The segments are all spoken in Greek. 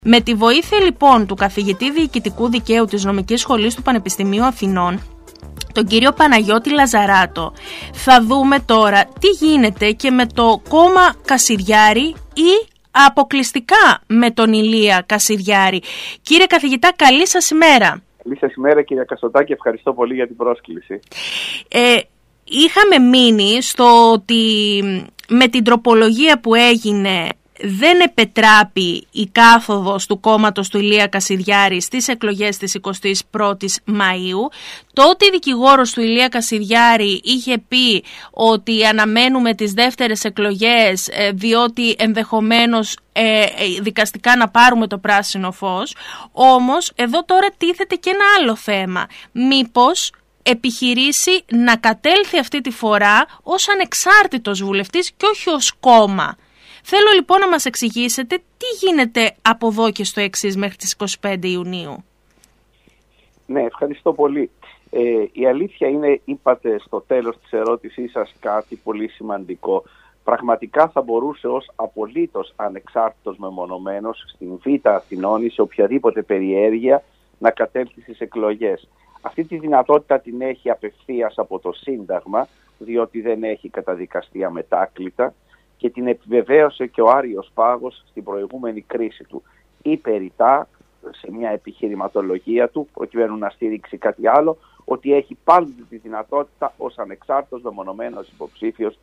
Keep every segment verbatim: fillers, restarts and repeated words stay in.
Με τη βοήθεια λοιπόν του καθηγητή Διοικητικού Δικαίου της Νομικής Σχολής του Πανεπιστημίου Αθηνών, τον κύριο Παναγιώτη Λαζαράτο, θα δούμε τώρα τι γίνεται και με το κόμμα Κασιδιάρη ή αποκλειστικά με τον Ηλία Κασιδιάρη. Κύριε καθηγητά, καλή σας ημέρα. Καλή σας ημέρα κύριε Καστοτάκη, ευχαριστώ πολύ για την πρόσκληση. Ε, είχαμε μείνει στο ότι με την τροπολογία που έγινε δεν επετράπει η κάθοδος του κόμματος του Ηλία Κασιδιάρη στις εκλογές της εικοστής πρώτης Μαΐου. Τότε η δικηγόρος του Ηλία Κασιδιάρη είχε πει ότι αναμένουμε τις δεύτερες εκλογές διότι ενδεχομένως ε, δικαστικά να πάρουμε το πράσινο φως. Όμως εδώ τώρα τίθεται και ένα άλλο θέμα. Μήπως επιχειρήσει να κατέλθει αυτή τη φορά ως ανεξάρτητος βουλευτής και όχι ως κόμμα? Θέλω λοιπόν να μας εξηγήσετε τι γίνεται από εδώ και στο εξής μέχρι τις εικοστή πέμπτη Ιουνίου. Ναι, ευχαριστώ πολύ. Ε, η αλήθεια είναι, είπατε στο τέλος της ερώτησής σας κάτι πολύ σημαντικό. Πραγματικά θα μπορούσε ως απολύτως ανεξάρτητος μεμονωμένος στην Β' Αθηνών ή σε οποιαδήποτε περιέργεια να κατέλθει στις εκλογές. Αυτή τη δυνατότητα την έχει απευθείας από το Σύνταγμα, διότι δεν έχει καταδικαστεί αμετάκλητα, και την επιβεβαίωσε και ο Άριος Πάγος στην προηγούμενη κρίση του. Είπε ρητά σε μια επιχειρηματολογία του, προκειμένου να στηρίξει κάτι άλλο, ότι έχει πάντοτε τη δυνατότητα ως ανεξάρτητος μεμονωμένος υποψήφιος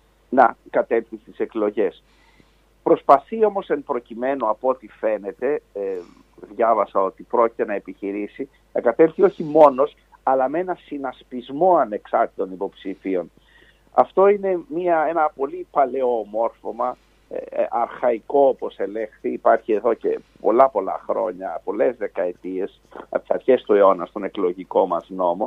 να κατέλθει στις εκλογές. Προσπαθεί όμως εν προκειμένου, από ό,τι φαίνεται, ε, διάβασα ότι πρόκειται να επιχειρήσει, να κατέλθει όχι μόνος, αλλά με ένα συνασπισμό ανεξάρτητων υποψήφιων. Αυτό είναι μια, ένα πολύ παλαιό μόρφωμα, ε, αρχαϊκό όπως ελέγχθη, υπάρχει εδώ και πολλά πολλά χρόνια, πολλές δεκαετίες, από τις αρχές του αιώνα στον εκλογικό μας νόμο,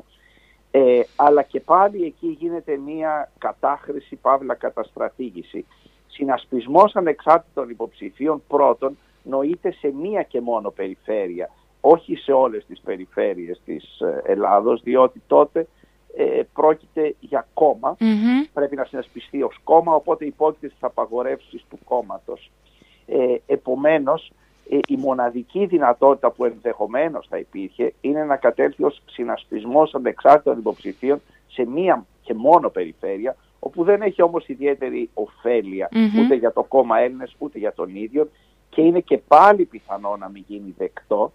ε, αλλά και πάλι εκεί γίνεται μια κατάχρηση, παύλα καταστρατήγηση. Συνασπισμός ανεξάρτητων υποψηφίων πρώτον νοείται σε μία και μόνο περιφέρεια, όχι σε όλες τις περιφέρειες της Ελλάδος, διότι τότε Ε, πρόκειται για κόμμα, mm-hmm. πρέπει να συνασπιστεί ως κόμμα, οπότε υπόκειται στις απαγορεύσεις του κόμματος. Ε, επομένως, ε, η μοναδική δυνατότητα που ενδεχομένως θα υπήρχε είναι να κατέλθει ως συνασπισμός ανεξάρτητων υποψηφίων σε μία και μόνο περιφέρεια, όπου δεν έχει όμως ιδιαίτερη ωφέλεια mm-hmm. ούτε για το κόμμα Έλληνες ούτε για τον ίδιο, και είναι και πάλι πιθανό να μην γίνει δεκτό,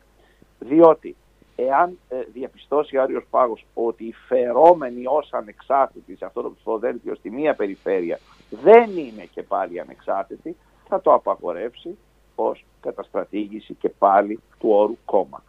διότι εάν ε, διαπιστώσει ο Άριος Πάγος ότι οι φερόμενοι ως ανεξάρτητοι σε αυτό το ψηφοδέλτιο στη μία περιφέρεια δεν είναι και πάλι ανεξάρτητοι, θα το απαγορεύσει ως καταστρατήγηση και πάλι του όρου κόμμα.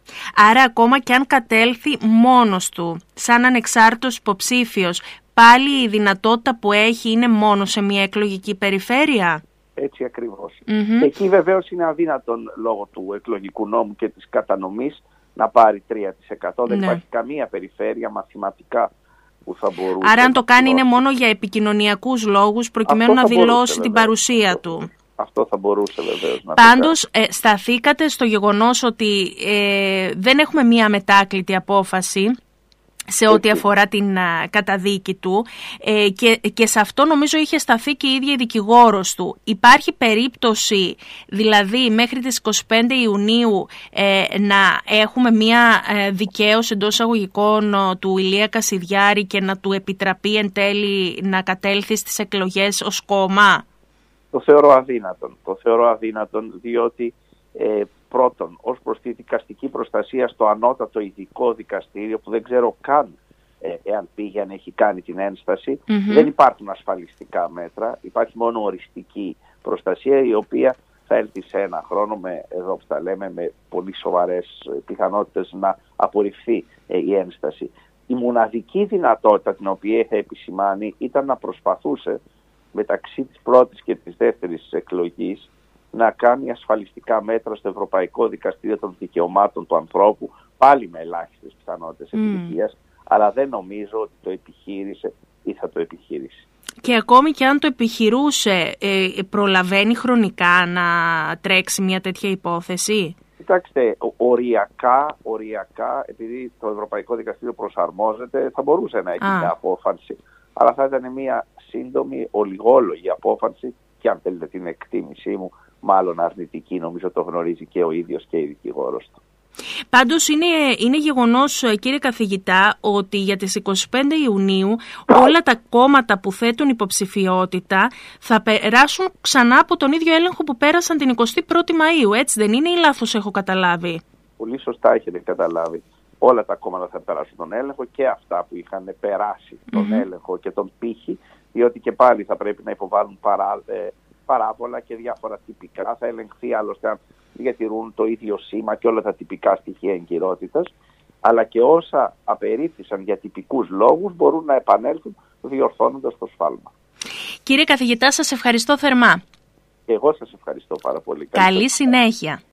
Άρα ακόμα και αν κατέλθει μόνος του σαν ανεξάρτητος υποψήφιος, πάλι η δυνατότητα που έχει είναι μόνο σε μία εκλογική περιφέρεια? Έτσι ακριβώς. Mm-hmm. Εκεί βεβαίως είναι αδύνατον λόγω του εκλογικού νόμου και της κατανομής να πάρει τρία τοις εκατό. Δεν ναι. υπάρχει καμία περιφέρεια μαθηματικά που θα μπορούσε. Άρα αν το κάνει είναι μόνο για επικοινωνιακούς λόγους, προκειμένου να δηλώσει μπορούσε, την παρουσία αυτό, του. Αυτό θα μπορούσε βεβαίως να Πάντως ε, σταθήκατε στο γεγονός ότι ε, δεν έχουμε μία μετάκλητη απόφαση σε ό,τι αφορά την α, καταδίκη του ε, και, και σε αυτό νομίζω είχε σταθεί και η ίδια η δικηγόρος του. Υπάρχει περίπτωση δηλαδή μέχρι τις εικοστή πέμπτη Ιουνίου ε, να έχουμε μια ε, δικαίωση εντός εισαγωγικών του Ηλία Κασιδιάρη και να του επιτραπεί εν τέλει να κατέλθει στις εκλογές ως κόμμα? Το θεωρώ αδύνατον. Το θεωρώ αδύνατον διότι ε, πρώτον, ως προς τη δικαστική προστασία στο ανώτατο ειδικό δικαστήριο, που δεν ξέρω καν ε, εάν πήγαινε, έχει κάνει την ένσταση, mm-hmm. δεν υπάρχουν ασφαλιστικά μέτρα, υπάρχει μόνο οριστική προστασία, η οποία θα έλθει σε ένα χρόνο, με, εδώ που τα λέμε, με πολύ σοβαρές πιθανότητες να απορριφθεί ε, η ένσταση. Η μοναδική δυνατότητα την οποία είχε επισημάνει ήταν να προσπαθούσε μεταξύ της πρώτης και της δεύτερης εκλογής να κάνει ασφαλιστικά μέτρα στο Ευρωπαϊκό Δικαστήριο των Δικαιωμάτων του Ανθρώπου, πάλι με ελάχιστες πιθανότητες mm. επιτυχίας, αλλά δεν νομίζω ότι το επιχείρησε ή θα το επιχείρησε. Και ακόμη και αν το επιχειρούσε, ε, προλαβαίνει χρονικά να τρέξει μια τέτοια υπόθεση? Κοιτάξτε, οριακά, οριακά, επειδή το Ευρωπαϊκό Δικαστήριο προσαρμόζεται, θα μπορούσε να έχει ah. μια απόφαση, αλλά θα ήταν μια σύντομη, ολιγόλογη απόφαση, και αν θέλετε την εκτίμησή μου, μάλλον αρνητική. Νομίζω το γνωρίζει και ο ίδιος και η δικηγόρος του. Πάντως είναι, είναι γεγονός, κύριε καθηγητά, ότι για τις εικοστή πέμπτη Ιουνίου όλα τα κόμματα που θέτουν υποψηφιότητα θα περάσουν ξανά από τον ίδιο έλεγχο που πέρασαν την εικοστή πρώτη Μαΐου, έτσι δεν είναι, ή λάθος έχω καταλάβει? Πολύ σωστά έχετε καταλάβει. Όλα τα κόμματα θα περάσουν τον έλεγχο, και αυτά που είχαν περάσει τον mm-hmm. έλεγχο και τον πύχη, διότι και πάλι θα πρέπει να υποβάλουν παρά, ε, παράβολα και διάφορα τυπικά. Θα ελεγχθεί άλλωστε αν διατηρούν το ίδιο σήμα και όλα τα τυπικά στοιχεία εγκυρότητας, αλλά και όσα απερίφθησαν για τυπικούς λόγους μπορούν να επανέλθουν διορθώνοντας το σφάλμα. Κύριε καθηγητά, σας ευχαριστώ θερμά. Και εγώ σας ευχαριστώ πάρα πολύ. Καλή συνέχεια.